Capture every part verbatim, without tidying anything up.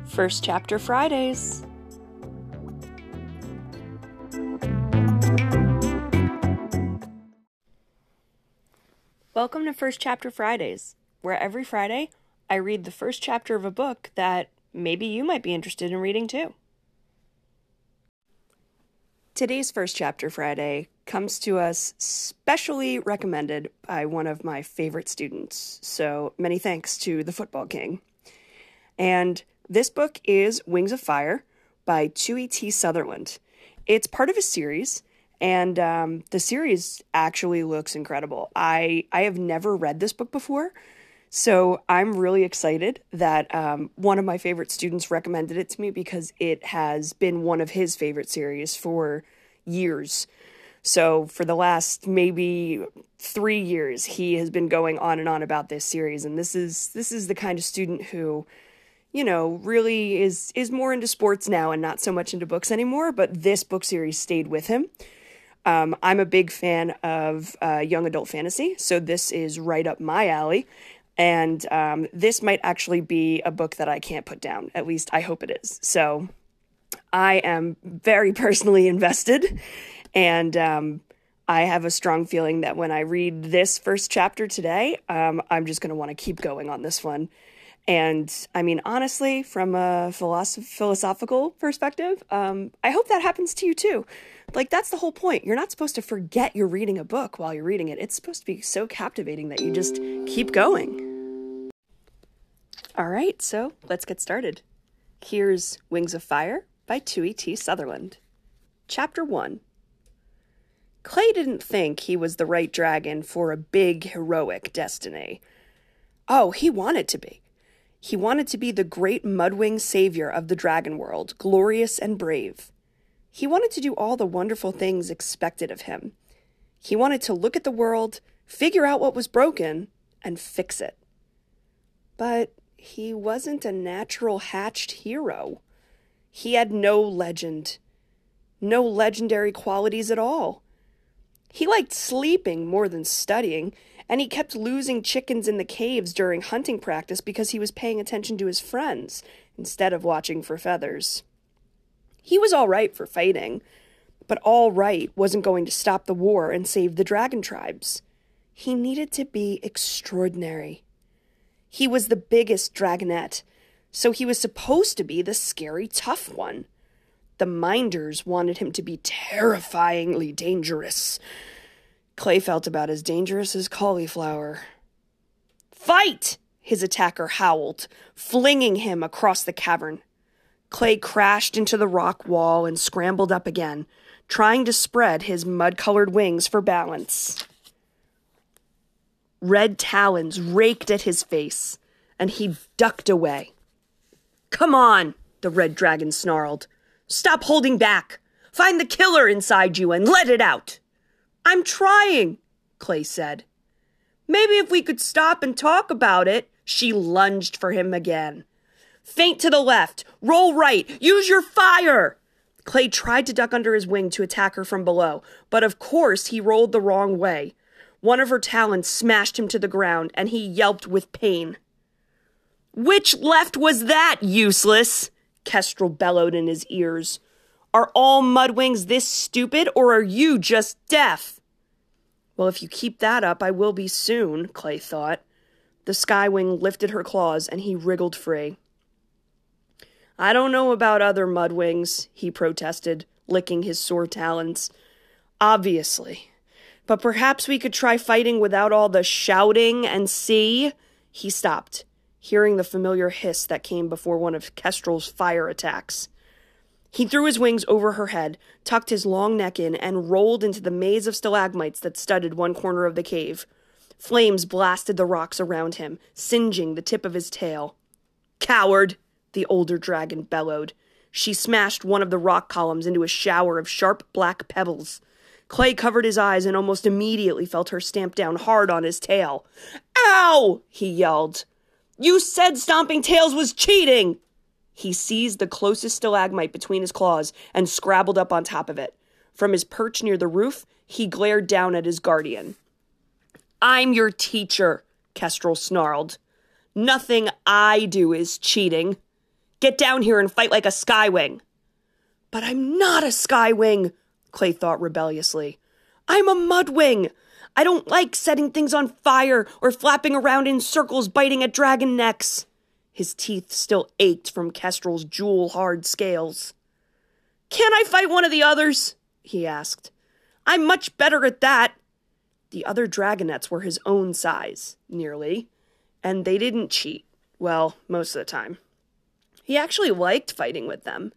First Chapter Fridays. Welcome to First Chapter Fridays, where every Friday I read the first chapter of a book that maybe you might be interested in reading too. Today's First Chapter Friday comes to us specially recommended by one of my favorite students, so many thanks to the Football King. And this book is Wings of Fire by Tui T. Sutherland. It's part of a series, and um, the series actually looks incredible. I, I have never read this book before, so I'm really excited that um, one of my favorite students recommended it to me because it has been one of his favorite series for years. So for the last maybe three years, he has been going on and on about this series, and this is this is the kind of student who, you know, really is is more into sports now and not so much into books anymore, but this book series stayed with him. Um, I'm a big fan of uh, young adult fantasy, so this is right up my alley. And um, this might actually be a book that I can't put down. At least I hope it is. So I am very personally invested, and um, I have a strong feeling that when I read this first chapter today, um, I'm just going to want to keep going on this one. And I mean, honestly, from a philosoph- philosophical perspective, um, I hope that happens to you too. Like, that's the whole point. You're not supposed to forget you're reading a book while you're reading it. It's supposed to be so captivating that you just keep going. All right, so let's get started. Here's Wings of Fire by Tui T. Sutherland. Chapter one. Clay didn't think he was the right dragon for a big, heroic destiny. Oh, he wanted to be. He wanted to be the great mudwing savior of the dragon world, glorious and brave. He wanted to do all the wonderful things expected of him. He wanted to look at the world, figure out what was broken, and fix it. But he wasn't a natural hatched hero. He had no legend, no legendary qualities at all. He liked sleeping more than studying, and he kept losing chickens in the caves during hunting practice because he was paying attention to his friends instead of watching for feathers. He was all right for fighting, but all right wasn't going to stop the war and save the dragon tribes. He needed to be extraordinary. He was the biggest dragonette, so he was supposed to be the scary tough one. The Minders wanted him to be terrifyingly dangerous. Clay felt about as dangerous as cauliflower. "Fight!" his attacker howled, flinging him across the cavern. Clay crashed into the rock wall and scrambled up again, trying to spread his mud-colored wings for balance. Red talons raked at his face, and he ducked away. "Come on," the red dragon snarled. "Stop holding back. Find the killer inside you and let it out." "I'm trying," Clay said. "Maybe if we could stop and talk about it." She lunged for him again. "Feint to the left. Roll right. Use your fire." Clay tried to duck under his wing to attack her from below, but of course he rolled the wrong way. One of her talons smashed him to the ground, and he yelped with pain. "Which left was that, useless?" Kestrel bellowed in his ears. "Are all mudwings this stupid, or are you just deaf?" "Well, if you keep that up, I will be soon," Clay thought. The Skywing lifted her claws, and he wriggled free. "I don't know about other mudwings," he protested, licking his sore talons. "Obviously. But perhaps we could try fighting without all the shouting and see." He stopped, hearing the familiar hiss that came before one of Kestrel's fire attacks. He threw his wings over her head, tucked his long neck in, and rolled into the maze of stalagmites that studded one corner of the cave. Flames blasted the rocks around him, singeing the tip of his tail. "Coward!" the older dragon bellowed. She smashed one of the rock columns into a shower of sharp black pebbles. Clay covered his eyes and almost immediately felt her stamp down hard on his tail. "Ow!" he yelled. "You said Stomping Tails was cheating!" He seized the closest stalagmite between his claws and scrabbled up on top of it. From his perch near the roof, he glared down at his guardian. "I'm your teacher," Kestrel snarled. "Nothing I do is cheating." Get down here and fight like a Skywing." "But I'm not a Skywing," Clay thought rebelliously. "I'm a Mudwing. I don't like setting things on fire or flapping around in circles biting at dragon necks." His teeth still ached from Kestrel's jewel-hard scales. "Can't I fight one of the others?" he asked. "I'm much better at that." The other dragonettes were his own size, nearly, and they didn't cheat. Well, most of the time. He actually liked fighting with them.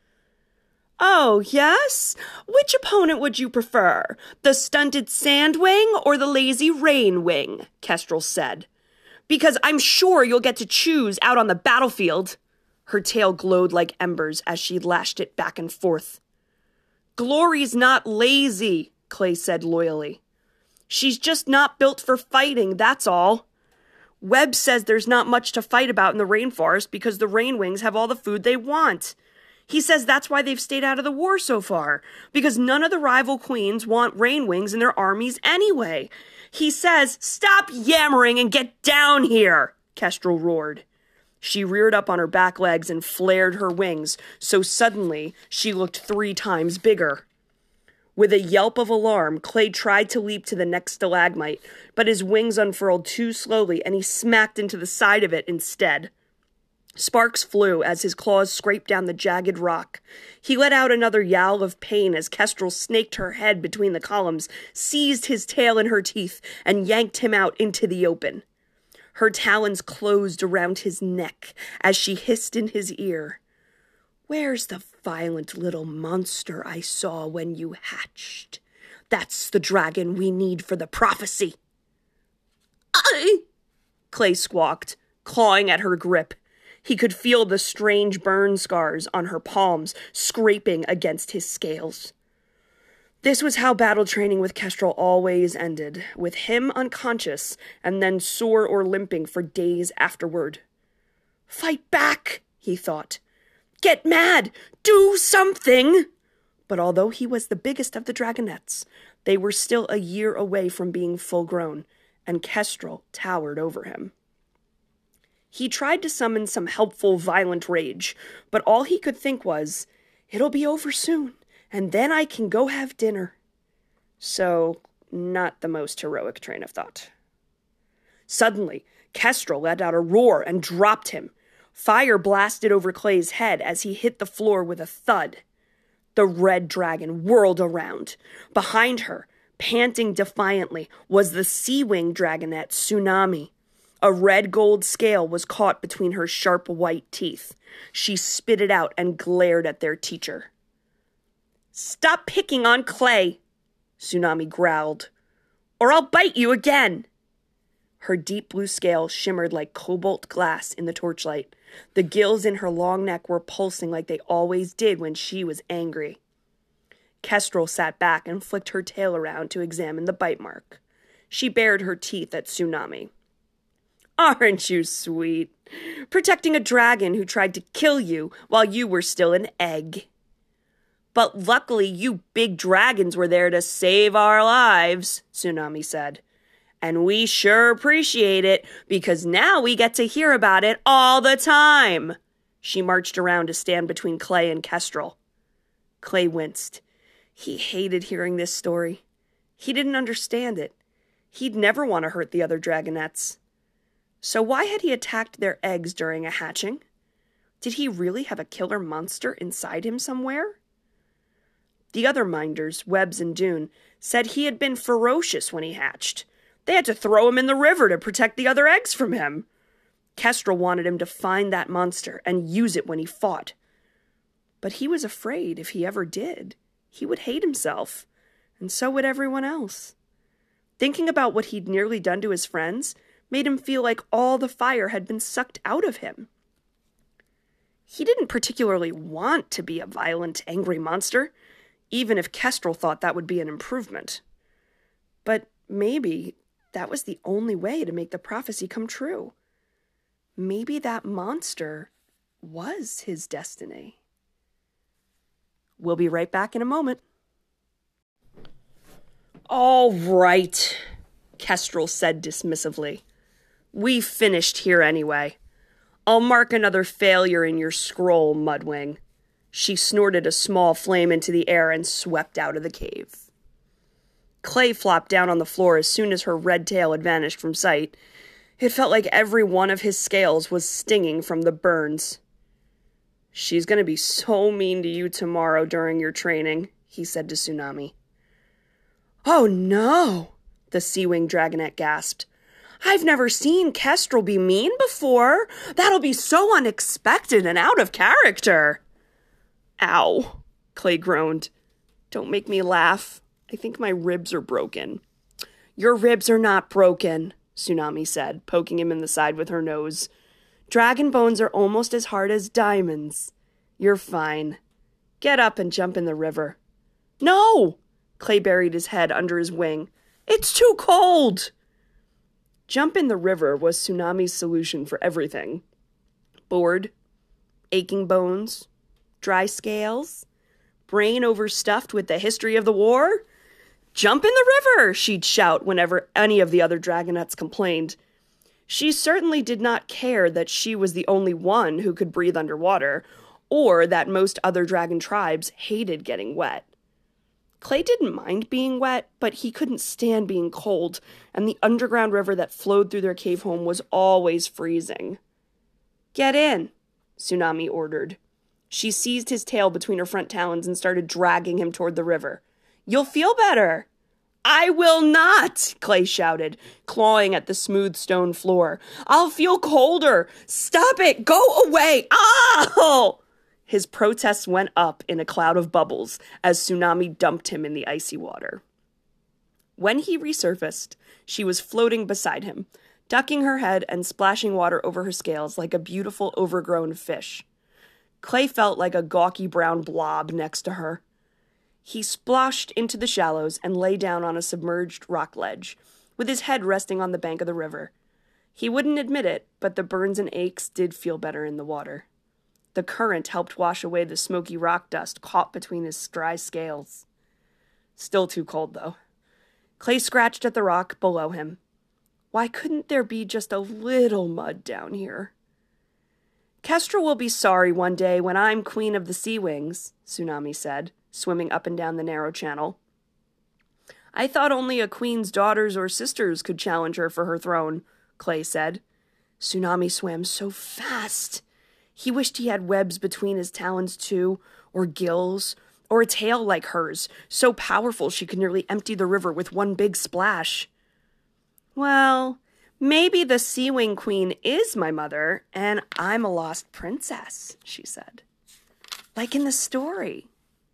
"Oh, yes? Which opponent would you prefer? The stunted Sandwing or the lazy Rainwing?" Kestrel said. "Because I'm sure you'll get to choose out on the battlefield." Her tail glowed like embers as she lashed it back and forth. "Glory's not lazy," Clay said loyally. "She's just not built for fighting, that's all. Webb says there's not much to fight about in the rainforest because the Rainwings have all the food they want. He says that's why they've stayed out of the war so far, because none of the rival queens want Rainwings in their armies anyway. He says, "Stop yammering and get down here," Kestrel roared. She reared up on her back legs and flared her wings, so suddenly she looked three times bigger. With a yelp of alarm, Clay tried to leap to the next stalagmite, but his wings unfurled too slowly and he smacked into the side of it instead. Sparks flew as his claws scraped down the jagged rock. He let out another yowl of pain as Kestrel snaked her head between the columns, seized his tail in her teeth, and yanked him out into the open. Her talons closed around his neck as she hissed in his ear. "Where's the violent little monster I saw when you hatched? That's the dragon we need for the prophecy." "I!" Clay squawked, clawing at her grip. He could feel the strange burn scars on her palms scraping against his scales. This was how battle training with Kestrel always ended, with him unconscious and then sore or limping for days afterward. "Fight back," he thought. "Get mad! Do something!" But although he was the biggest of the dragonettes, they were still a year away from being full-grown, and Kestrel towered over him. He tried to summon some helpful, violent rage, but all he could think was, "It'll be over soon, and then I can go have dinner." So, not the most heroic train of thought. Suddenly, Kestrel let out a roar and dropped him. Fire blasted over Clay's head as he hit the floor with a thud. The red dragon whirled around. Behind her, panting defiantly, was the sea-wing dragonette Tsunami. A red-gold scale was caught between her sharp white teeth. She spit it out and glared at their teacher. "Stop picking on Clay," Tsunami growled, "or I'll bite you again." Her deep blue scale shimmered like cobalt glass in the torchlight. The gills in her long neck were pulsing like they always did when she was angry. Kestrel sat back and flicked her tail around to examine the bite mark. She bared her teeth at Tsunami. "Aren't you sweet? Protecting a dragon who tried to kill you while you were still an egg." "But luckily you big dragons were there to save our lives," Tsunami said. "And we sure appreciate it, because now we get to hear about it all the time." She marched around to stand between Clay and Kestrel. Clay winced. He hated hearing this story. He didn't understand it. He'd never want to hurt the other dragonettes. So why had he attacked their eggs during a hatching? Did he really have a killer monster inside him somewhere? The other minders, Webbs and Dune, said he had been ferocious when he hatched. They had to throw him in the river to protect the other eggs from him. Kestrel wanted him to find that monster and use it when he fought. But he was afraid if he ever did, he would hate himself, and so would everyone else. Thinking about what he'd nearly done to his friends made him feel like all the fire had been sucked out of him. He didn't particularly want to be a violent, angry monster, even if Kestrel thought that would be an improvement. But maybe that was the only way to make the prophecy come true. Maybe that monster was his destiny. We'll be right back in a moment. "All right," Kestrel said dismissively. "We finished here anyway. I'll mark another failure in your scroll, Mudwing. She snorted a small flame into the air and swept out of the cave. Clay flopped down on the floor as soon as her red tail had vanished from sight. It felt like every one of his scales was stinging from the burns. She's going to be so mean to you tomorrow during your training, he said to Tsunami. Oh no, the Sea-Wing Dragonet gasped. I've never seen Kestrel be mean before. That'll be so unexpected and out of character. Ow, Clay groaned. Don't make me laugh. I think my ribs are broken. Your ribs are not broken, Tsunami said, poking him in the side with her nose. Dragon bones are almost as hard as diamonds. You're fine. Get up and jump in the river. No! Clay buried his head under his wing. It's too cold! Jump in the river was Tsunami's solution for everything. Bored, aching bones, dry scales, brain overstuffed with the history of the war. Jump in the river, she'd shout whenever any of the other Dragonets complained. She certainly did not care that she was the only one who could breathe underwater, or that most other dragon tribes hated getting wet. Clay didn't mind being wet, but he couldn't stand being cold, and the underground river that flowed through their cave home was always freezing. Get in, Tsunami ordered. She seized his tail between her front talons and started dragging him toward the river. You'll feel better. I will not, Clay shouted, clawing at the smooth stone floor. I'll feel colder. Stop it. Go away. Ow! His protests went up in a cloud of bubbles as Tsunami dumped him in the icy water. When he resurfaced, she was floating beside him, ducking her head and splashing water over her scales like a beautiful overgrown fish. Clay felt like a gawky brown blob next to her. He splashed into the shallows and lay down on a submerged rock ledge, with his head resting on the bank of the river. He wouldn't admit it, but the burns and aches did feel better in the water. The current helped wash away the smoky rock dust caught between his dry scales. Still too cold, though. Clay scratched at the rock below him. Why couldn't there be just a little mud down here? Kestrel will be sorry one day when I'm queen of the Sea-Wings, Tsunami said, swimming up and down the narrow channel. I thought only a queen's daughters or sisters could challenge her for her throne, Clay said. Tsunami swam so fast. He wished he had webs between his talons, too, or gills, or a tail like hers, so powerful she could nearly empty the river with one big splash. Well, maybe the Sea-Wing Queen is my mother, and I'm a lost princess, she said. Like in the story.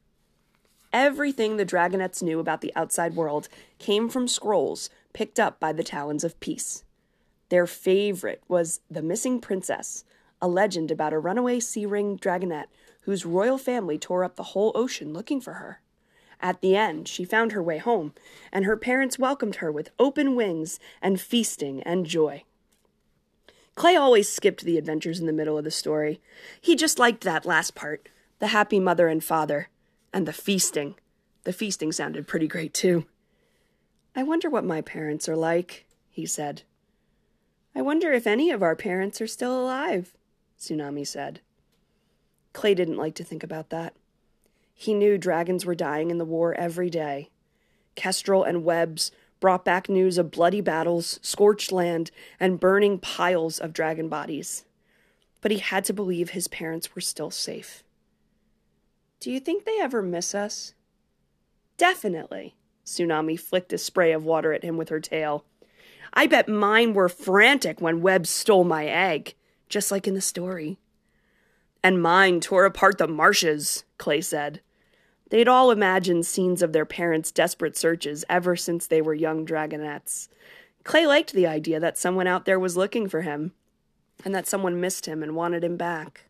Everything the Dragonets knew about the outside world came from scrolls picked up by the Talons of Peace. Their favorite was The Missing Princess, a legend about a runaway Sea-Ring Dragonet whose royal family tore up the whole ocean looking for her. At the end, she found her way home, and her parents welcomed her with open wings and feasting and joy. Clay always skipped the adventures in the middle of the story. He just liked that last part, the happy mother and father, and the feasting. The feasting sounded pretty great, too. I wonder what my parents are like, he said. I wonder if any of our parents are still alive, Tsunami said. Clay didn't like to think about that. He knew dragons were dying in the war every day. Kestrel and Webbs brought back news of bloody battles, scorched land, and burning piles of dragon bodies. But he had to believe his parents were still safe. Do you think they ever miss us? Definitely. Tsunami flicked a spray of water at him with her tail. I bet mine were frantic when Webbs stole my egg, just like in the story. And mine tore apart the marshes, Clay said. They'd all imagined scenes of their parents' desperate searches ever since they were young dragonets. Clay liked the idea that someone out there was looking for him, and that someone missed him and wanted him back.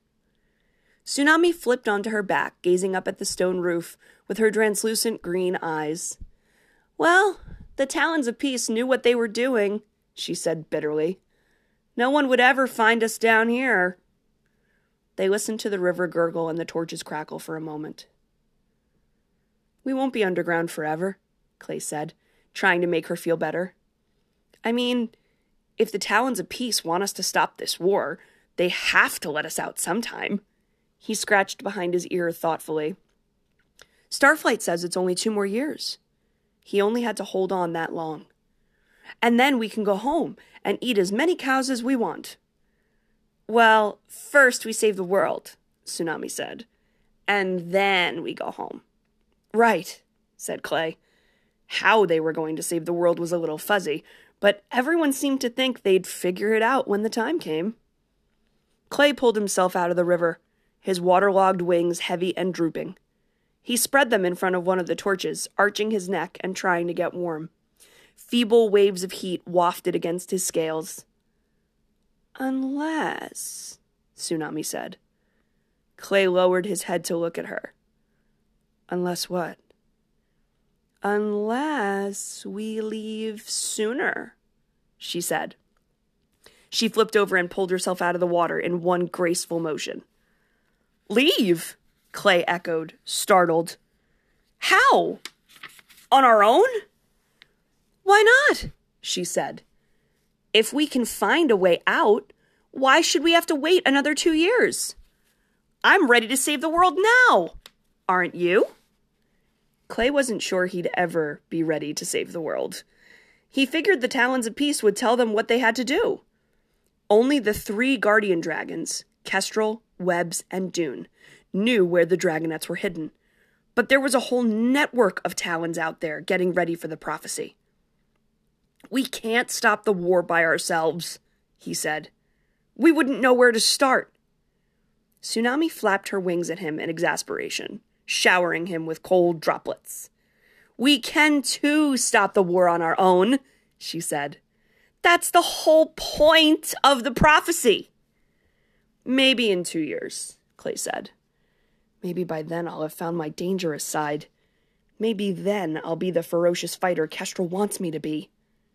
Tsunami flipped onto her back, gazing up at the stone roof with her translucent green eyes. Well, the Talons of Peace knew what they were doing, she said bitterly. No one would ever find us down here. They listened to the river gurgle and the torches crackle for a moment. We won't be underground forever, Clay said, trying to make her feel better. I mean, if the Talons of Peace want us to stop this war, They have to let us out sometime. He scratched behind his ear thoughtfully. Starflight says it's only two more years. He only had to hold on that long. And then we can go home and eat as many cows as we want. Well, first we save the world, Tsunami said. And then we go home. Right, said Clay. How they were going to save the world was a little fuzzy, but everyone seemed to think they'd figure it out when the time came. Clay pulled himself out of the river, his waterlogged wings heavy and drooping. He spread them in front of one of the torches, arching his neck and trying to get warm. Feeble waves of heat wafted against his scales. Unless, Tsunami said. Clay lowered his head to look at her. Unless what? Unless we leave sooner, she said. She flipped over and pulled herself out of the water in one graceful motion. Leave? Clay echoed, startled. How? On our own? Why not? She said. If we can find a way out, why should we have to wait another two years? I'm ready to save the world now. Aren't you? Clay wasn't sure he'd ever be ready to save the world. He figured the Talons of Peace would tell them what they had to do. Only the three guardian dragons, Kestrel, Webbs, and Dune, knew where the dragonets were hidden. But there was a whole network of Talons out there getting ready for the prophecy. We can't stop the war by ourselves, he said. We wouldn't know where to start. Tsunami flapped her wings at him in exasperation, showering him with cold droplets. We can too stop the war on our own, she said. That's the whole point of the prophecy. Maybe in two years, Clay said. Maybe by then I'll have found my dangerous side. Maybe then I'll be the ferocious fighter Kestrel wants me to be.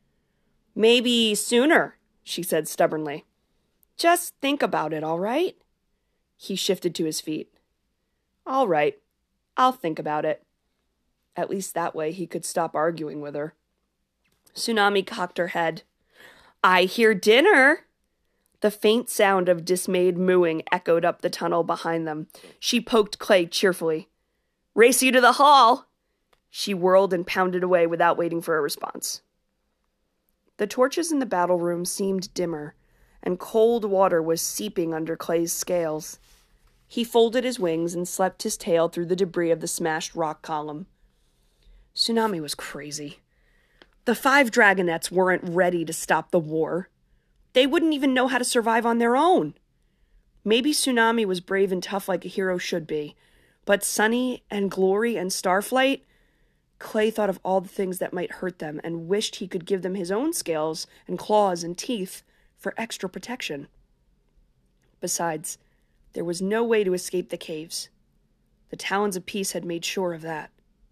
Maybe sooner, she said stubbornly. Just think about it, all right? He shifted to his feet. All right, I'll think about it. At least that way he could stop arguing with her. Tsunami cocked her head. I hear dinner. The faint sound of dismayed mooing echoed up the tunnel behind them. She poked Clay cheerfully. Race you to the hall. She whirled and pounded away without waiting for a response. The torches in the battle room seemed dimmer, and cold water was seeping under Clay's scales. He folded his wings and slept his tail through the debris of the smashed rock column. Tsunami was crazy. The five dragonets weren't ready to stop the war. They wouldn't even know how to survive on their own. Maybe Tsunami was brave and tough like a hero should be, but Sunny and Glory and Starflight, Clay thought of all the things that might hurt them and wished he could give them his own scales and claws and teeth for extra protection. Besides, there was no way to escape the caves. The Talons of Peace had made sure of that.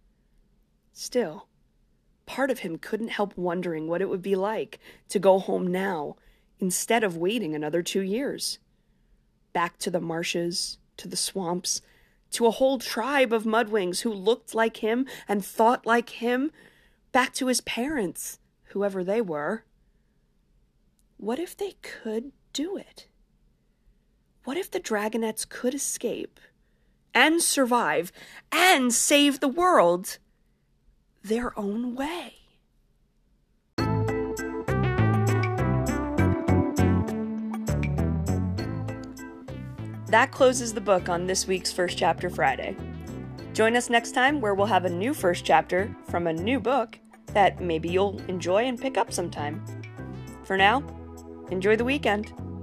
Still, part of him couldn't help wondering what it would be like to go home now instead of waiting another two years. Back to the marshes, to the swamps, to a whole tribe of mudwings who looked like him and thought like him, back to his parents, whoever they were. What if they could do it? What if the dragonets could escape and survive and save the world their own way? That closes the book on this week's First Chapter Friday. Join us next time where we'll have a new first chapter from a new book that maybe you'll enjoy and pick up sometime. For now, enjoy the weekend.